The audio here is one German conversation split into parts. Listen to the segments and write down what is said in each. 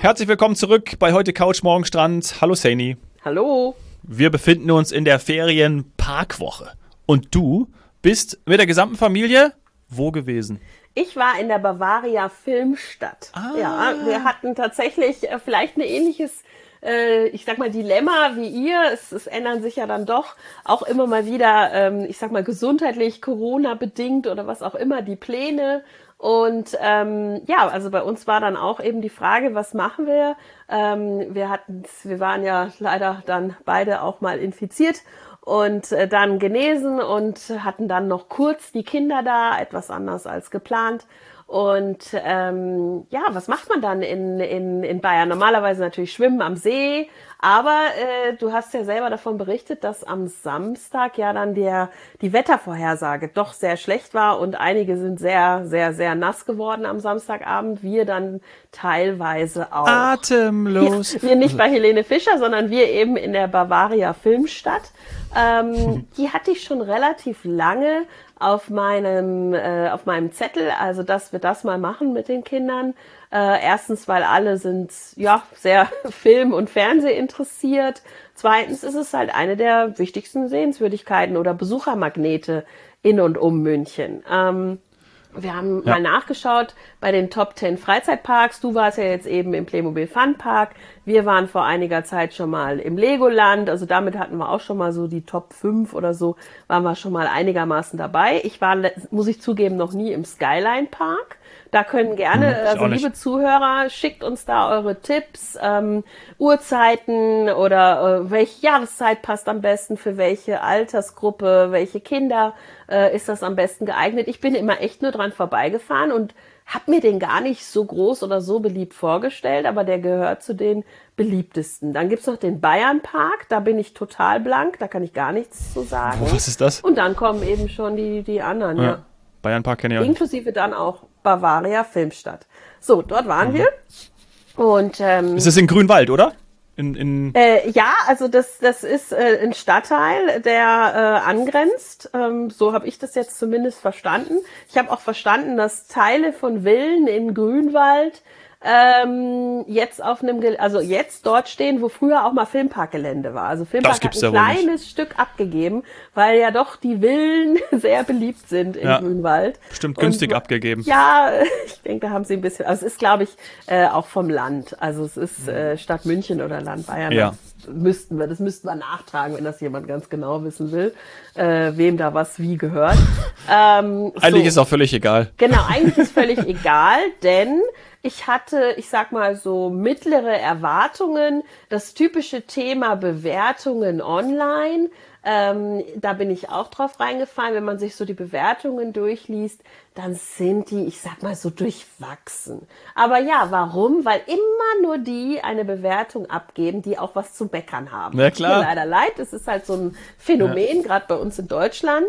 Herzlich willkommen zurück bei heute Couch Morgen Strand. Hallo Saini. Hallo. Wir befinden uns in der Ferienparkwoche. Und du bist mit der gesamten Familie wo gewesen? Ich war in der Bavaria Filmstadt. Ja, wir hatten tatsächlich vielleicht ein ähnliches, ich sag mal, Dilemma wie ihr. Es ändern sich ja dann doch auch immer mal wieder, ich sag mal, gesundheitlich, Corona-bedingt oder was auch immer, die Pläne. Und ja, also bei uns war dann auch eben die Frage, was machen wir? Wir waren ja leider dann beide auch mal infiziert und dann genesen und hatten dann noch kurz die Kinder da, etwas anders als geplant. Und ja, was macht man dann in Bayern? Normalerweise natürlich schwimmen am See, aber du hast ja selber davon berichtet, dass am Samstag ja dann die Wettervorhersage doch sehr schlecht war und einige sind sehr, sehr, sehr nass geworden am Samstagabend. Wir dann teilweise auch. Atemlos. Ja, wir nicht bei Helene Fischer, sondern wir eben in der Bavaria Filmstadt. Die hatte ich schon relativ lange auf meinem Zettel, also dass wir das mal machen mit den Kindern. Erstens, weil alle sind ja sehr Film- und Fernseh interessiert. Zweitens ist es halt eine der wichtigsten Sehenswürdigkeiten oder Besuchermagnete in und um München. Wir haben mal nachgeschaut bei den Top 10 Freizeitparks. Du warst ja jetzt eben im Playmobil Fun Park. Wir waren vor einiger Zeit schon mal im Legoland. Also damit hatten wir auch schon mal so die Top 5 oder so, waren wir schon mal einigermaßen dabei. Ich war, muss ich zugeben, noch nie im Skyline Park. Da können gerne, also liebe Zuhörer, schickt uns da eure Tipps, Uhrzeiten oder welche Jahreszeit passt am besten für welche Altersgruppe, welche Kinder ist das am besten geeignet. Ich bin immer echt nur dran vorbeigefahren und habe mir den gar nicht so groß oder so beliebt vorgestellt, aber der gehört zu den beliebtesten. Dann gibt's noch den Bayern Park, da bin ich total blank, da kann ich gar nichts zu sagen. Was ist das? Und dann kommen eben schon die anderen, ja. Bayern Park kenne ich auch. Inklusive dann auch Bavaria Filmstadt. So, dort waren wir. Und ist das in Grünwald, oder? ja, also das ist ein Stadtteil, der angrenzt. So habe ich das jetzt zumindest verstanden. Ich habe auch verstanden, dass Teile von Villen in Grünwald jetzt jetzt dort stehen, wo früher auch mal Filmparkgelände war. Also Filmpark hat ein kleines Stück abgegeben, weil ja doch die Villen sehr beliebt sind in Grünwald. Bestimmt günstig abgegeben. Ja, ich denke, da haben sie ein bisschen, also es ist, glaube ich, auch vom Land. Also es ist Stadt München oder Land Bayern. Ja. Das müssten wir nachtragen, wenn das jemand ganz genau wissen will, wem da was wie gehört. Eigentlich ist auch völlig egal. Genau, eigentlich ist völlig egal, denn ich hatte, ich sag mal so, mittlere Erwartungen. Das typische Thema Bewertungen online, da bin ich auch drauf reingefallen. Wenn man sich so die Bewertungen durchliest, dann sind die, ich sag mal so, durchwachsen. Aber ja, warum? Weil immer nur die eine Bewertung abgeben, die auch was zu meckern haben. Ja, klar. Tut mir leider leid, das ist halt so ein Phänomen, gerade bei uns in Deutschland,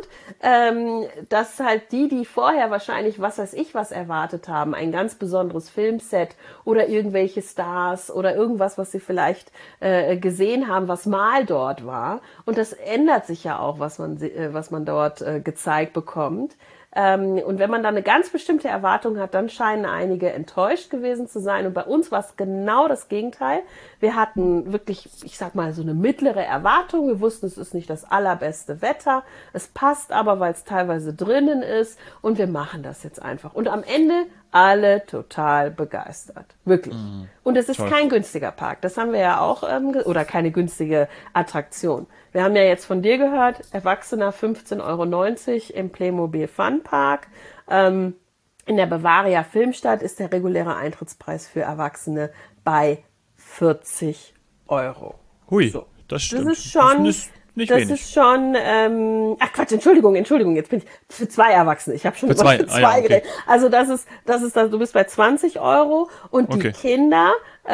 dass halt die vorher wahrscheinlich, was weiß ich, was erwartet haben, ein ganz besonderes Filmset oder irgendwelche Stars oder irgendwas, was sie vielleicht gesehen haben, was mal dort war. Und das ändert sich ja auch, was man dort gezeigt bekommt. Und wenn man dann eine ganz bestimmte Erwartung hat, dann scheinen einige enttäuscht gewesen zu sein. Und bei uns war es genau das Gegenteil. Wir hatten wirklich, ich sag mal, so eine mittlere Erwartung. Wir wussten, es ist nicht das allerbeste Wetter. Es passt aber, weil es teilweise drinnen ist. Und wir machen das jetzt einfach. Und am Ende alle total begeistert. Wirklich. Und es ist kein günstiger Park. Das haben wir ja auch, oder keine günstige Attraktion. Wir haben ja jetzt von dir gehört, Erwachsener 15,90 € im Playmobil Fun Park. In der Bavaria Filmstadt ist der reguläre Eintrittspreis für Erwachsene bei 40 €. Hui, so. Das stimmt. Das ist schon... Das ist nicht das wenig. ist schon, Entschuldigung, jetzt bin ich für 2 Erwachsene. Ich habe schon für über für 2 okay. geredet. Also du bist bei 20 € und die Kinder,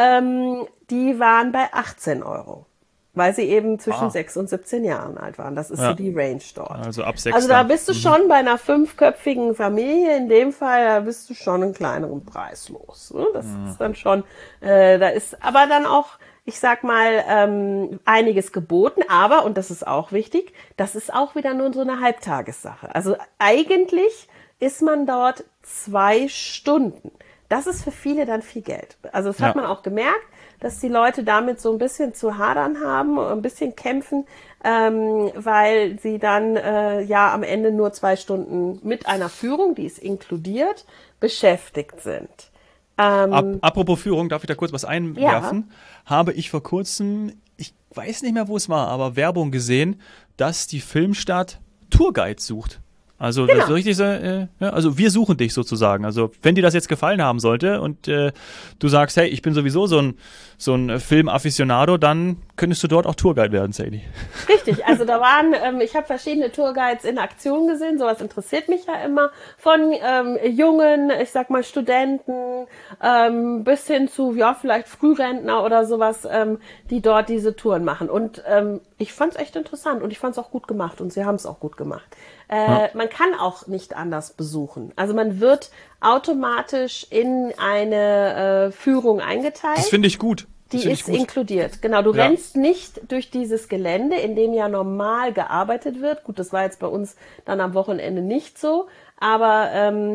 die waren bei 18 €. Weil sie eben zwischen 6 und 17 Jahren alt waren. Das ist so die Range dort. Also ab 6. Also da bist du schon bei einer 5-köpfigen Familie, in dem Fall, da bist du schon einen kleineren Preis los. Ne? Das ist dann schon, da ist aber dann auch, ich sag mal, einiges geboten, aber, und das ist auch wichtig, das ist auch wieder nur so eine Halbtagessache. Also eigentlich ist man dort 2 Stunden. das ist für viele dann viel Geld. Also das hat man auch gemerkt, dass die Leute damit so ein bisschen zu hadern haben, ein bisschen kämpfen, weil sie dann am Ende nur 2 Stunden mit einer Führung, die ist inkludiert, beschäftigt sind. Apropos Führung, darf ich da kurz was einwerfen? Habe ich vor kurzem, ich weiß nicht mehr, wo es war, aber Werbung gesehen, dass die Filmstadt Tourguides sucht. Also das ist richtig so, also wir suchen dich sozusagen. Also wenn dir das jetzt gefallen haben sollte und du sagst, hey, ich bin sowieso so ein Film-Afficionado, dann könntest du dort auch Tourguide werden, Sadie. Richtig, also da waren, ich habe verschiedene Tourguides in Aktion gesehen, sowas interessiert mich ja immer, von jungen, ich sag mal Studenten, bis hin zu, vielleicht Frührentner oder sowas, die dort diese Touren machen. Und ich fand's echt interessant und ich fand's auch gut gemacht und sie haben es auch gut gemacht. Man kann auch nicht anders besuchen. Also man wird automatisch in eine Führung eingeteilt. Das finde ich gut. Die ist inkludiert. Genau, du rennst nicht durch dieses Gelände, in dem ja normal gearbeitet wird. Gut, das war jetzt bei uns dann am Wochenende nicht so, aber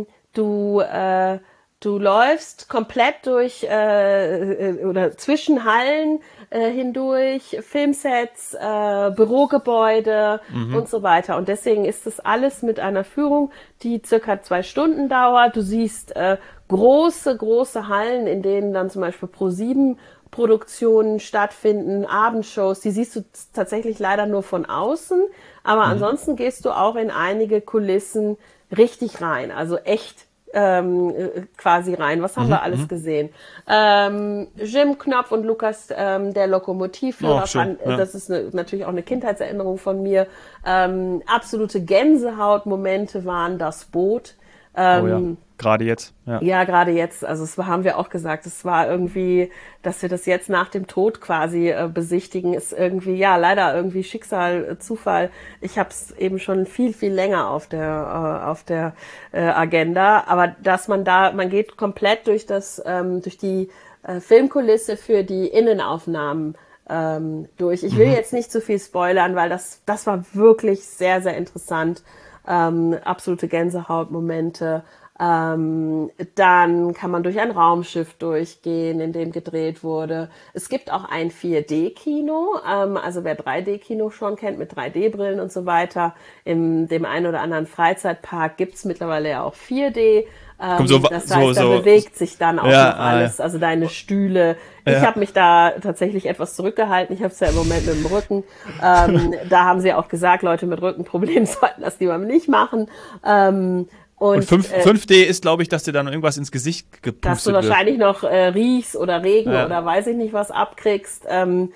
du läufst komplett durch oder zwischen Hallen hindurch, Filmsets, Bürogebäude und so weiter. Und deswegen ist das alles mit einer Führung, die circa 2 Stunden dauert. Du siehst große Hallen, in denen dann zum Beispiel Pro7 Produktionen stattfinden, Abendshows, die siehst du tatsächlich leider nur von außen, aber ansonsten gehst du auch in einige Kulissen richtig rein, also echt quasi rein. Was haben wir alles gesehen? Jim Knopf und Lukas, der Lokomotivführer, das ist natürlich auch eine Kindheitserinnerung von mir. Absolute Gänsehautmomente waren das Boot. Gerade jetzt. Ja, gerade jetzt. Also das haben wir auch gesagt. Es war irgendwie, dass wir das jetzt nach dem Tod quasi besichtigen, ist irgendwie, leider irgendwie Schicksal, Zufall. Ich habe es eben schon viel länger auf der Agenda. Aber dass man geht komplett durch die Filmkulisse für die Innenaufnahmen durch. Ich will jetzt nicht zu viel spoilern, weil das war wirklich sehr, sehr interessant. Absolute Gänsehautmomente. Dann kann man durch ein Raumschiff durchgehen, in dem gedreht wurde. Es gibt auch ein 4D-Kino, also wer 3D-Kino schon kennt mit 3D-Brillen und so weiter. In dem einen oder anderen Freizeitpark gibt's mittlerweile ja auch 4D. Das heißt, da bewegt sich dann auch noch alles, also deine Stühle. Ich habe mich da tatsächlich etwas zurückgehalten. Ich habe es ja im Moment mit dem Rücken. Da haben sie auch gesagt, Leute mit Rückenproblemen sollten das lieber nicht machen. Und 5D ist, glaube ich, dass dir dann irgendwas ins Gesicht gepustet wird. Dass du wahrscheinlich noch riechst oder Regen oder weiß ich nicht was abkriegst.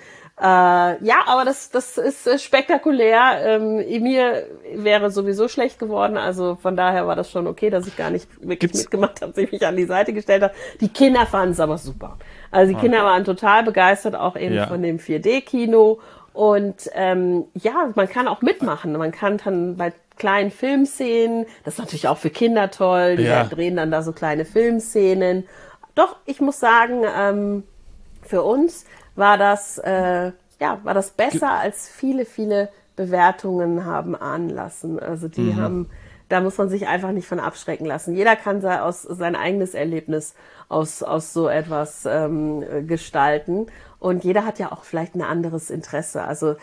Aber das ist spektakulär. Mir wäre sowieso schlecht geworden, also von daher war das schon okay, dass ich gar nicht wirklich mitgemacht habe, dass ich mich an die Seite gestellt habe. Die Kinder fanden es aber super. Also die Kinder waren total begeistert, auch eben von dem 4D-Kino. Und man kann auch mitmachen. Man kann dann bei kleinen Filmszenen, das ist natürlich auch für Kinder toll, die drehen dann da so kleine Filmszenen. Doch, ich muss sagen, für uns war das besser, als viele Bewertungen haben ahnen lassen. Also da muss man sich einfach nicht von abschrecken lassen. Jeder kann sein eigenes Erlebnis aus so etwas gestalten. Und jeder hat ja auch vielleicht ein anderes Interesse. Also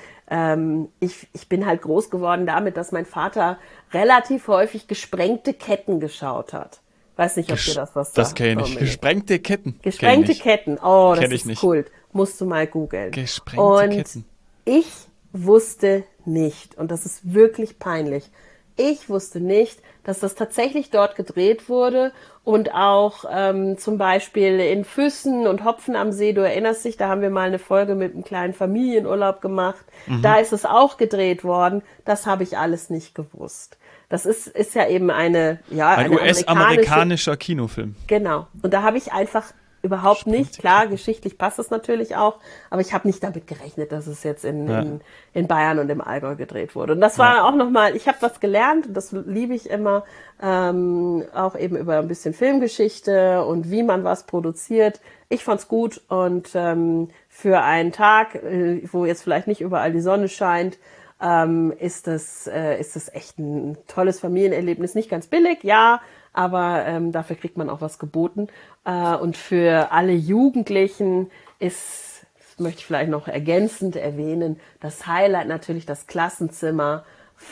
ich bin halt groß geworden damit, dass mein Vater relativ häufig gesprengte Ketten geschaut hat. Weiß nicht, ob dir das was sagt. Das kenne ich. Gesprengte Ketten. Gesprengte Ketten. Oh, das ist Kult. Musst du mal googeln. Gesprengte Ketten. Ich wusste nicht, und das ist wirklich peinlich, ich wusste nicht, dass das tatsächlich dort gedreht wurde und auch zum Beispiel in Füssen und Hopfen am See, du erinnerst dich, da haben wir mal eine Folge mit einem kleinen Familienurlaub gemacht, da ist es auch gedreht worden, das habe ich alles nicht gewusst. Das ist ja eben ein US-amerikanischer Kinofilm. Genau, und da habe ich einfach überhaupt nicht. Klar, geschichtlich passt es natürlich auch, aber ich habe nicht damit gerechnet, dass es jetzt in Bayern und im Allgäu gedreht wurde. Und das war auch nochmal, ich habe was gelernt, und das liebe ich immer, auch eben über ein bisschen Filmgeschichte und wie man was produziert. Ich fand's gut und für einen Tag, wo jetzt vielleicht nicht überall die Sonne scheint, ist das echt ein tolles Familienerlebnis. Nicht ganz billig, ja, aber dafür kriegt man auch was geboten. Und für alle Jugendlichen ist, das möchte ich vielleicht noch ergänzend erwähnen, das Highlight natürlich das Klassenzimmer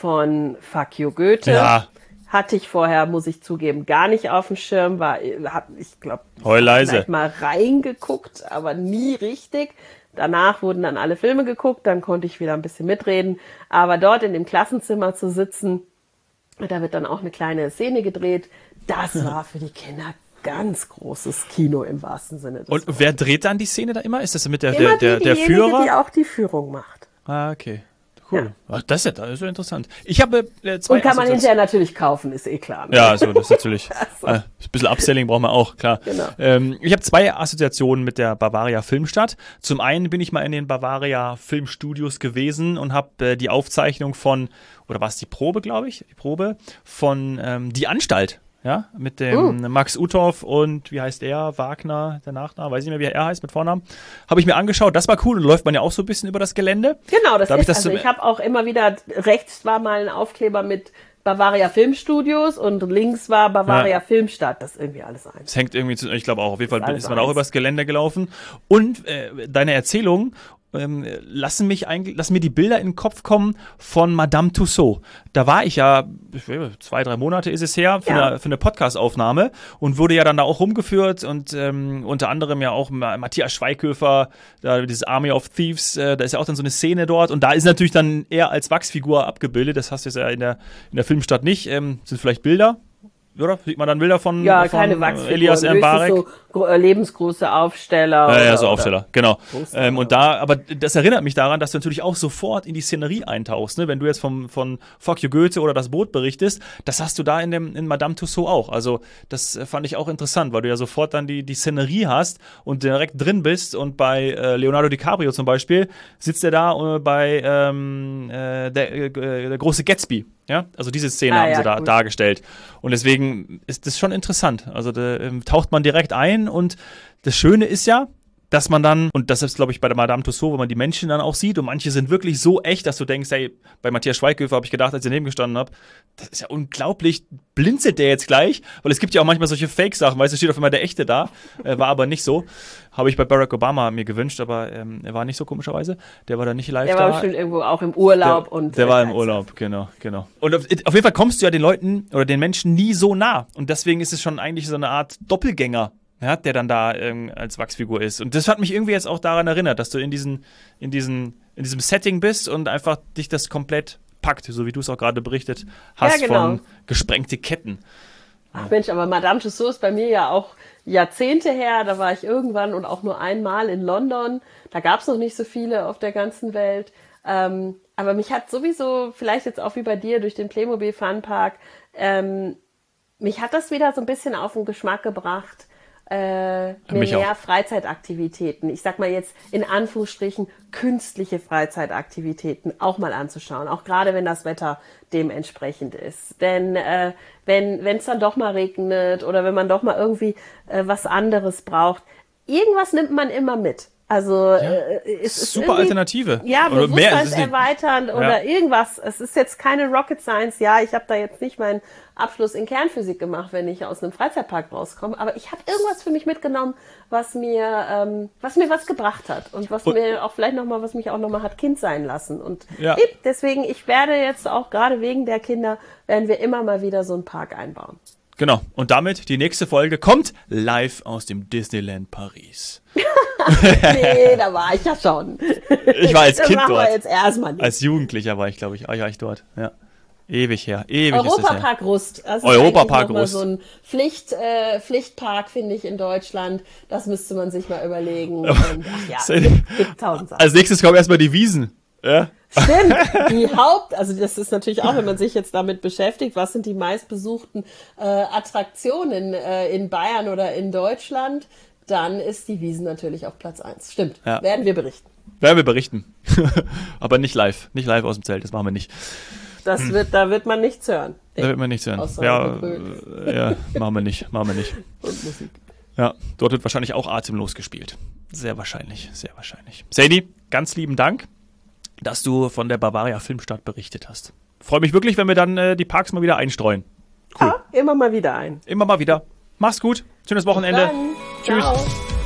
von Fuck You Goethe. Ja. Hatte ich vorher, muss ich zugeben, gar nicht auf dem Schirm. Ich glaube, vielleicht mal reingeguckt, aber nie richtig. Danach wurden dann alle Filme geguckt, dann konnte ich wieder ein bisschen mitreden. Aber dort in dem Klassenzimmer zu sitzen, da wird dann auch eine kleine Szene gedreht. Das war für die Kinder ganz großes Kino im wahrsten Sinne des Wortes. Und wer dreht dann die Szene da immer? Ist das mit der diejenige, Führer? Die auch die Führung macht. Ah, okay. Cool. Ja. Ach, das ist ja so interessant. Ich habe zwei Und kann man hinterher natürlich kaufen, ist eh klar. Ne? Ja, so, das ist natürlich. Ein bisschen Upselling braucht man auch, klar. Genau. Ich habe zwei Assoziationen mit der Bavaria Filmstadt. Zum einen bin ich mal in den Bavaria Filmstudios gewesen und habe die Aufzeichnung von, oder war es die Probe, glaube ich? Die Probe von Die Anstalt. Ja, mit dem Max Uthoff und wie heißt er? Wagner, der Nachname, weiß ich nicht mehr, wie er heißt mit Vornamen. Habe ich mir angeschaut, das war cool und läuft man ja auch so ein bisschen über das Gelände. Genau, ich habe auch immer wieder, rechts war mal ein Aufkleber mit Bavaria Filmstudios und links war Bavaria Filmstadt, das ist irgendwie alles eins. Das hängt irgendwie ich glaube auch, auf jeden Fall ist man auch übers Gelände gelaufen. Und deine Erzählung lassen mir die Bilder in den Kopf kommen von Madame Tussauds. Da war ich ja, 2-3 Monate ist es her, für eine Podcast-Aufnahme und wurde ja dann da auch rumgeführt und unter anderem ja auch Matthias Schweighöfer, da dieses Army of Thieves, da ist ja auch dann so eine Szene dort und da ist natürlich dann er als Wachsfigur abgebildet, das hast du ja in der Filmstadt nicht, sind vielleicht Bilder. Oder? Sieht man dann Bilder von keine Wachsfiguren, Elias Mbarek? So lebensgroße Aufsteller. Ja, so Aufsteller, genau. Aber das erinnert mich daran, dass du natürlich auch sofort in die Szenerie eintauchst. Ne? Wenn du jetzt von Fuck You Goethe oder Das Boot berichtest, das hast du da in Madame Tussauds auch. Also das fand ich auch interessant, weil du ja sofort dann die Szenerie hast und direkt drin bist. Und bei Leonardo DiCaprio zum Beispiel sitzt er da bei der große Gatsby. Ja, also diese Szene haben sie da dargestellt. Und deswegen ist das schon interessant. Also da taucht man direkt ein und das Schöne ist ja, dass man dann, und das ist, glaube ich, bei der Madame Tussauds, wo man die Menschen dann auch sieht und manche sind wirklich so echt, dass du denkst, hey, bei Matthias Schweighöfer habe ich gedacht, als ich daneben gestanden habe, das ist ja unglaublich, blinzelt der jetzt gleich? Weil es gibt ja auch manchmal solche Fake-Sachen, weißt du, steht auf einmal der Echte da, war aber nicht so. Habe ich bei Barack Obama mir gewünscht, aber er war nicht so komischerweise. Der war da nicht live da. Der war bestimmt irgendwo auch im Urlaub. Der war im Urlaub, genau. Und auf jeden Fall kommst du ja den Leuten oder den Menschen nie so nah. Und deswegen ist es schon eigentlich so eine Art Doppelgänger, ja, der dann da als Wachsfigur ist. Und das hat mich irgendwie jetzt auch daran erinnert, dass du in diesem Setting bist und einfach dich das komplett packt, so wie du es auch gerade berichtet hast, von gesprengte Ketten. Ach Mensch, aber Madame Tussauds ist bei mir ja auch Jahrzehnte her. Da war ich irgendwann und auch nur einmal in London. Da gab es noch nicht so viele auf der ganzen Welt. Aber mich hat sowieso, vielleicht jetzt auch wie bei dir, durch den Playmobil Funpark, mich hat das wieder so ein bisschen auf den Geschmack gebracht, mir mehr Freizeitaktivitäten, ich sag mal jetzt in Anführungsstrichen künstliche Freizeitaktivitäten auch mal anzuschauen, auch gerade wenn das Wetter dementsprechend ist. Denn wenn es dann doch mal regnet oder wenn man doch mal irgendwie was anderes braucht, irgendwas nimmt man immer mit. Also es ist super Alternative. Ja, bewusstseinserweiternd oder irgendwas. Es ist jetzt keine Rocket Science. Ja, ich habe da jetzt nicht meinen Abschluss in Kernphysik gemacht, wenn ich aus einem Freizeitpark rauskomme. Aber ich habe irgendwas für mich mitgenommen, was mir was gebracht hat und was mir auch vielleicht nochmal, was mich auch nochmal hat Kind sein lassen. Und deswegen, ich werde jetzt auch gerade wegen der Kinder, werden wir immer mal wieder so einen Park einbauen. Genau. Und damit die nächste Folge kommt live aus dem Disneyland Paris. Nee, da war ich ja schon. Ich war als Kind dort. Jetzt erstmal nicht. Als Jugendlicher war ich, glaube ich, dort. Ja. Ewig her. Europapark Rust. Das ist Europapark Rust. So ein Pflichtpark, finde ich, in Deutschland. Das müsste man sich mal überlegen. Und, gibt 1000 Sachen. Als nächstes kommen erstmal die Wiesen. Ja. Stimmt, also das ist natürlich auch, wenn man sich jetzt damit beschäftigt, was sind die meistbesuchten Attraktionen in Bayern oder in Deutschland, dann ist die Wiesn natürlich auf Platz 1. Stimmt, werden wir berichten. Aber nicht live aus dem Zelt, das machen wir nicht. Da wird man nichts hören. Da wird man nichts hören. Machen wir nicht. Und Musik. Ja, dort wird wahrscheinlich auch atemlos gespielt. Sehr wahrscheinlich. Sadie, ganz lieben Dank, dass du von der Bavaria Filmstadt berichtet hast. Freue mich wirklich, wenn wir dann die Parks mal wieder einstreuen. Cool. Ja, immer mal wieder ein. Immer mal wieder. Mach's gut. Schönes Wochenende. Dann. Tschüss. Ciao.